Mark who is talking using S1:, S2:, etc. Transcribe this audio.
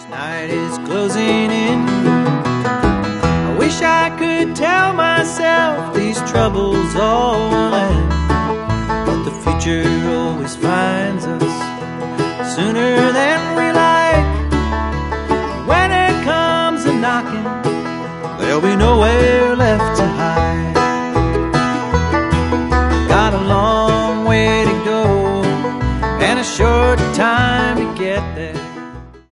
S1: Night is closing in. I wish I could tell myself these troubles all will end, but the future always finds us sooner than we like. When it comes a knocking, there'll be nowhere left to hide.